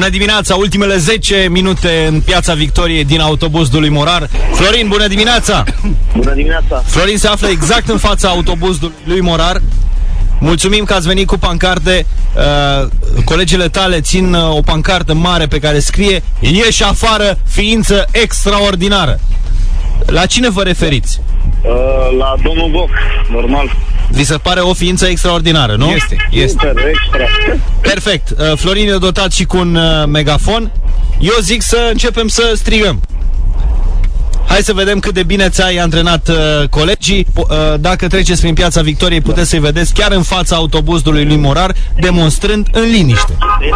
Bună dimineața, ultimele 10 minute în Piața Victoriei din autobuzul lui Morar. Florin, bună dimineața! Bună dimineața! Florin se află exact în fața autobuzului lui Morar. Mulțumim că ați venit cu pancarte. Colegele tale țin o pancartă mare pe care scrie: ieși afară, ființă extraordinară. La cine vă referiți? La domnul Boc, normal. Vi se pare o ființă extraordinară, nu? Este. Extra. Perfect. Florin e dotat și cu un megafon. Eu zic să începem să strigăm. Hai să vedem cât de bine ți-ai antrenat colegii. Dacă treceți prin Piața Victoriei, puteți să-i vedeți chiar în fața autobuzului lui Morar, demonstrând în liniște.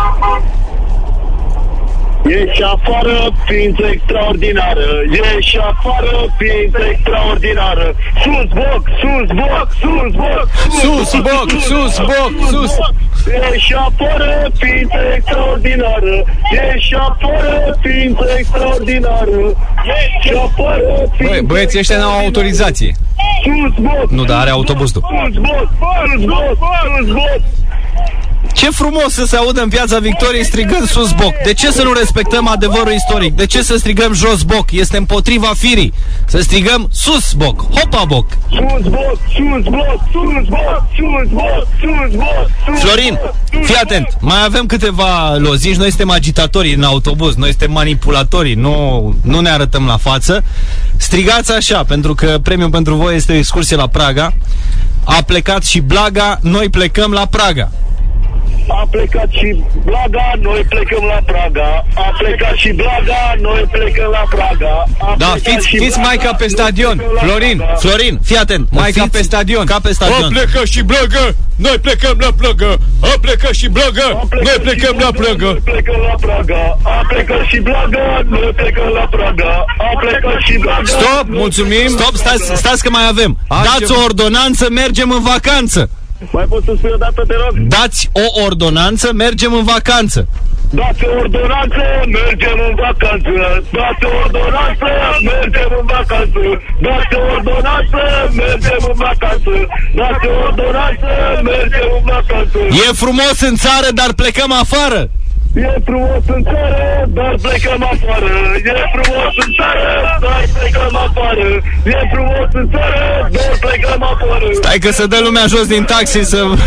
Ieși afară, ființă extraordinară. Ieși afară, ființă extraordinară. Sus boc, sus boc, sus boc, Sus boc, sus boc, sus. Ieși afară, ființă extraordinară. Ieși afară, ființă extraordinară. Ieși afară, ființă. Băieții ăștia n-au autorizație. Sus boc. Nu, dar are autobuzul. Sus boc, sus boc, sus boc. Ce frumos să se audă în Piața Victoriei strigând sus boc. De ce să nu respectăm adevărul istoric? De ce să strigăm jos boc? Este împotriva firii. Să strigăm sus boc, hopa boc. Sus boc, sus boc, sus boc, sus boc, sus boc. Florin, fii atent. Mai avem câteva lozici. Noi suntem agitatorii în autobuz, noi suntem manipulatorii, nu ne arătăm la față. Strigați așa, pentru că premiul pentru voi este o excursie la Praga. A plecat și Blaga, noi plecăm la Praga. A plecat și Blaga, noi plecăm la Praga. A plecat și Blaga, noi plecăm la Praga. Da, fiți mai ca pe stadion. Florin, fii atent. Mai ca pe stadion. Ca pe stadion. A plecat și Blaga, noi plecăm la Praga. A plecat și Blaga, noi plecăm la Praga. Noi plecăm la Praga. A plecat și Blaga, noi plecăm la Praga. A plecat și Blaga. Stop, mulțumim. Stop, stați că mai avem. Dați o ordonanță, mergem în vacanță. Mai poți să spui o dată, te rog? Dați o ordonanță, mergem în vacanță. Dați o ordonanță, mergem în vacanță. Dați o ordonanță, mergem în vacanță. Dați o ordonanță, mergem în vacanță. Dați o ordonanță, mergem în vacanță. E frumos în țară, dar plecăm afară. E frumos în țară, dar plecăm afară. E frumos în țară, dar plecăm afară. E frumos în țară, dar plecăm afară. Stai că să dă lumea jos din taxi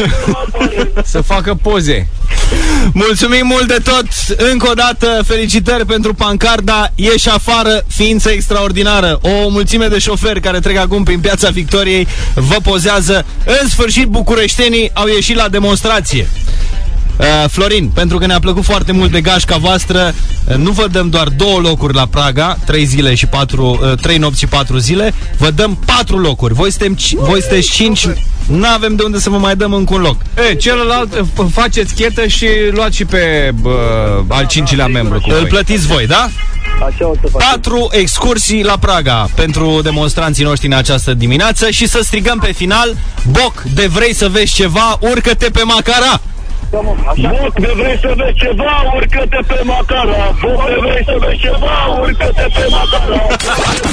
să facă poze. Mulțumim mult de tot. Încă o dată felicitări pentru pancarda ieși afară, ființă extraordinară. O mulțime de șoferi care trec acum prin Piața Victoriei vă pozează. În sfârșit bucureștenii au ieșit la demonstrație. Florin, pentru că ne-a plăcut foarte mult de gașca voastră, nu vă dăm doar 2 locuri la Praga, 3 nopți și 4 zile, vă dăm 4 locuri. Voi sunteți 5, nu avem de unde să vă mai dăm încă un loc. Celălalt faceți chetă și luați și pe al 5-lea membru. Îl plătiți voi, da? Așa o să facem. 4 excursii la Praga pentru demonstranții noștri în această dimineață și să strigăm pe final: Boc, de vrei să vezi ceva, urcă-te pe Macara! Boc, de vrei să vezi ceva, urcă-te pe Macara. Boc, de vrei să vezi ceva, urcă-te pe Macara.